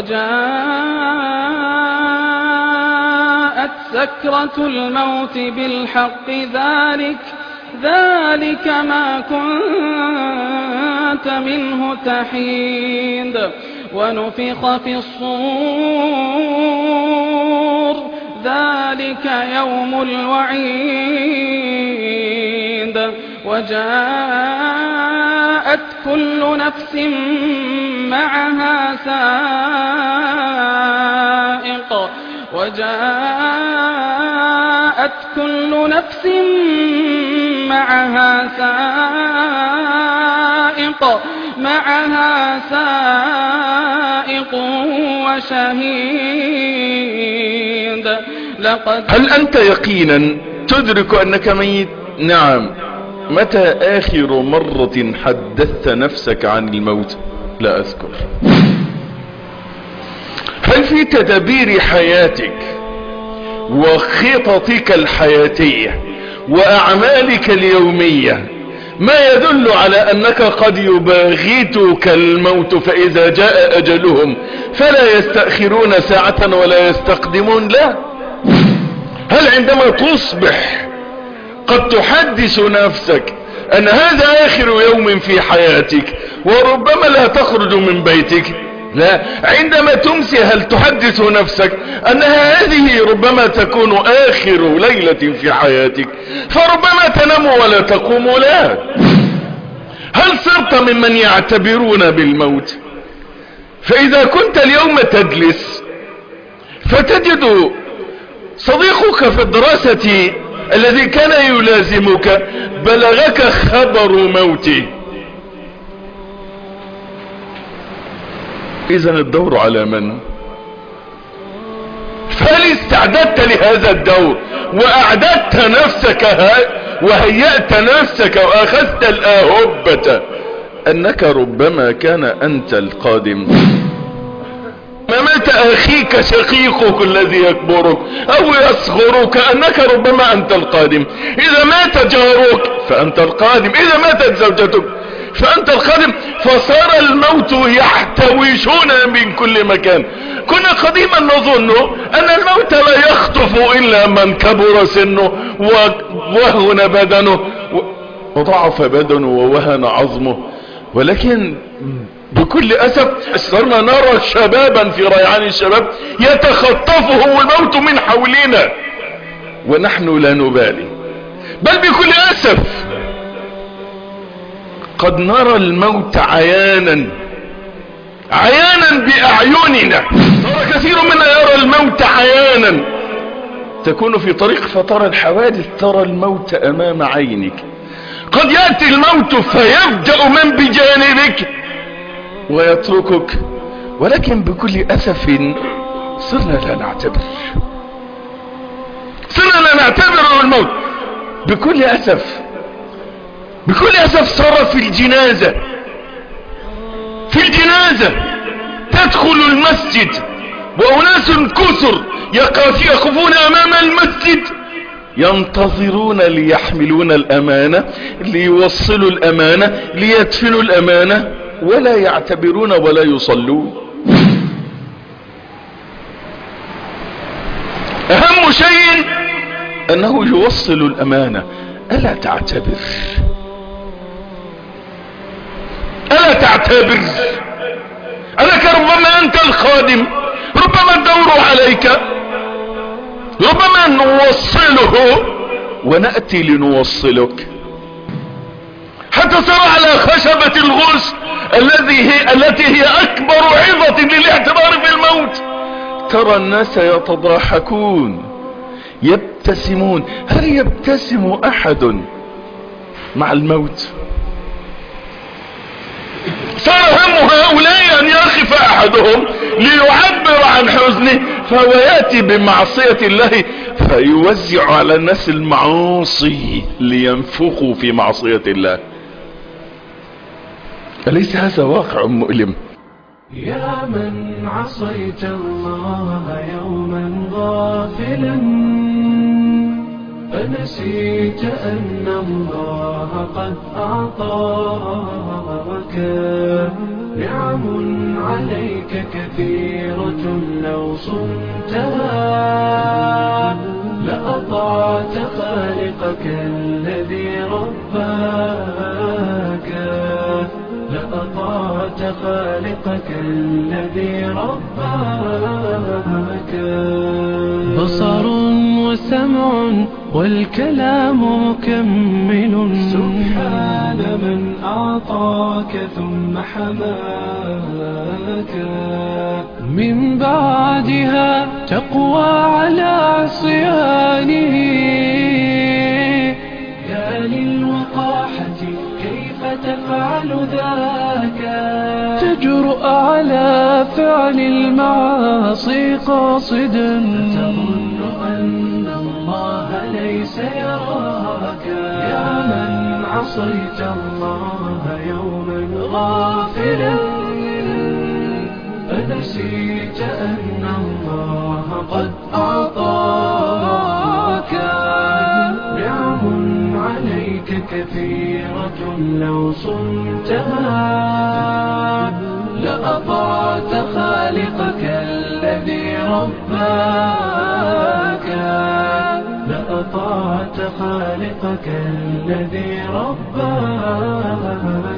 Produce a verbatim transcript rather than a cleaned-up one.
وجاءت سكرة الموت بالحق ذلك ذلك ما كنت منه تحيد ونفخ في الصور ذلك يوم الوعيد وجاءت كل نفس معها سائق وجاءت كل نفس معها سائق معها سائق وشهيد لقد هل أنت يقينا تدرك أنك ميت؟ نعم. متى آخر مرة حدثت نفسك عن الموت؟ لا أذكر. هل في تدبير حياتك وخططك الحياتية وأعمالك اليومية ما يدل على أنك قد يباغتك الموت فإذا جاء أجلهم فلا يستأخرون ساعة ولا يستقدمون؟ لا. هل عندما تصبح قد تحدث نفسك أن هذا آخر يوم في حياتك وربما لا تخرج من بيتك؟ لا. عندما تمسي هل تحدث نفسك أن هذه ربما تكون آخر ليلة في حياتك فربما تنام ولا تقوم؟ لا. هل صرت ممن يعتبرون بالموت؟ فإذا كنت اليوم تجلس فتجد صديقك في الدراسة الذي كان يلازمك بلغك خبر موته، إذن الدور على من؟ فهل استعددت لهذا الدور وأعددت نفسك وهيأت نفسك وأخذت الآهبة أنك ربما كان أنت القادم؟ ما مات أخيك شقيقك الذي يكبرك أو يصغرك أنك ربما أنت القادم. إذا مات جارك فأنت القادم، إذا ماتت زوجتك فأنت القادم. فصار الموت يحتوشنا من كل مكان. كنا قديما نظن أن الموت لا يخطف إلا من كبر سنه ووهن بدنه وضعف بدنه ووهن عظمه، ولكن بكل أسف صرنا نرى شبابا في ريعان الشباب يتخطفه الموت من حولنا ونحن لا نبالي. بل بكل أسف قد نرى الموت عيانا عيانا بأعيننا. ترى كثير منا يرى الموت عيانا. تكون في طريق فترى الحوادث، ترى الموت أمام عينك. قد يأتي الموت فيفجأ من بجانبك ويتركك، ولكن بكل أسف صرنا لا نعتبر صرنا لا نعتبر الموت. بكل أسف بكل أسف صار في الجنازة في الجنازة تدخل المسجد وأناس كثر يقفون أمام المسجد ينتظرون ليحملون الأمانة، ليوصلوا الأمانة، ليدفنوا الأمانة، ولا يعتبرون ولا يصلون. أهم شيء أنه يوصل الأمانة. ألا تعتبر ألا تعتبر أنك ربما أنت الخادم، ربما الدور عليك، ربما نوصله ونأتي لنوصلك حتى صار على خشبة الغسل الذي هي التي هي أكبر عظة للاعتبار في الموت ترى الناس يتضاحكون يبتسمون. هل يبتسم أحد مع الموت؟ صار هم هؤلاء أن يقف أحدهم ليعبر عن حزنه فهو يأتي بمعصية الله فيوزع على الناس المعاصي لينفخوا في معصية الله. أليس هذا واقع مؤلم؟ يا من عصيت الله يوما غافلا أنسيت أن الله قد أعطاك نعم عليك كثيرة لو صنتها لأطعت خالقك الذي رباك لأطعت خالقك الذي رباك بصر وسمع والكلام مكمل سبحان من أعطاك ثم حماك من بعدها تقوى على عصيانه يا للوقاحة كيف تفعل ذاك تجرؤ على فعل المعاصي قاصدا تظن أن الله ليس يراك يا من عصيت الله يوما غافلا أنسيت أن الله قد أعطاك نعم عليك كثيرة لو صنتها لأطعت خالقك الذي رباك لأطعت خالقك الذي رباك